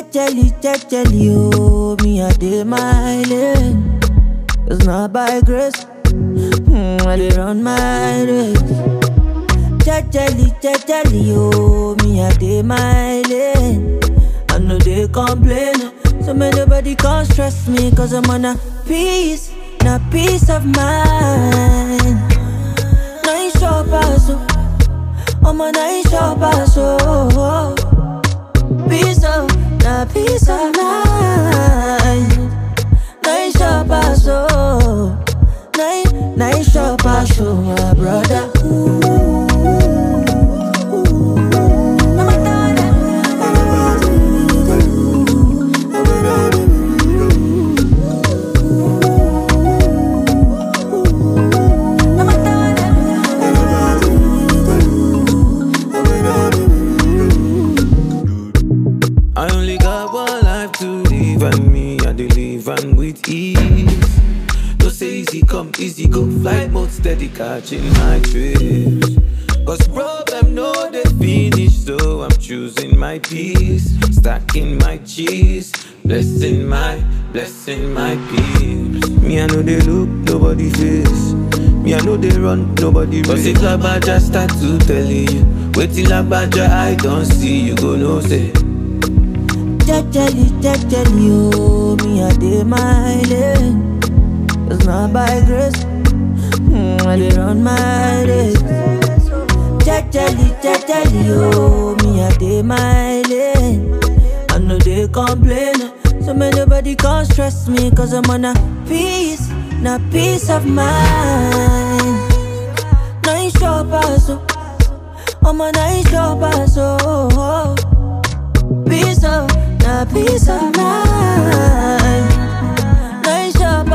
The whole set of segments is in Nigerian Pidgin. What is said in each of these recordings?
Jejely, oh, me I did my lane. It's not by grace, I did run my race. Jejely, oh, me I did my lane. I know they complain, so nobody can't stress me, cause I'm on a peace of mind. Nice shop, I'm a nice shop, peace of mind. Nice shop, nice shop, my brother. I only got one life to live, and me, I dey live and with ease. Don't say easy come, easy go, flight mode steady, catching my trips. Cause problem no they finish, so I'm choosing my peace. Stacking my cheese, blessing my peeps. Me I know they look, nobody face. Me I know they run, nobody race. Cause if Labaja start to tell you, wait till Labaja I don't see, you go no say. Jejely, oh, me I did my lane. It's not by grace, I did run my race. Jejely, oh, me I did my lane. I know they complain, so nobody can't stress me, cause I'm on a peace of mind. Nice shop, I'm a nice shop, peace of mind. Nice shop,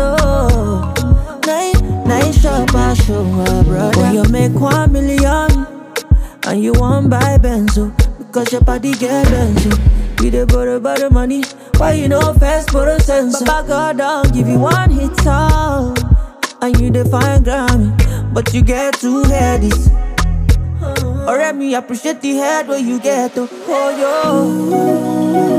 nice shop, my brother. When you make 1 million and you want buy Benzo, because your body get Benzo. You dey borrow money, why you know first borrow sense? Baba God don't give you one hit song, and you dey find Grammy, but you get 2 headies. Alright, me appreciate the head where you get to. Oh yo.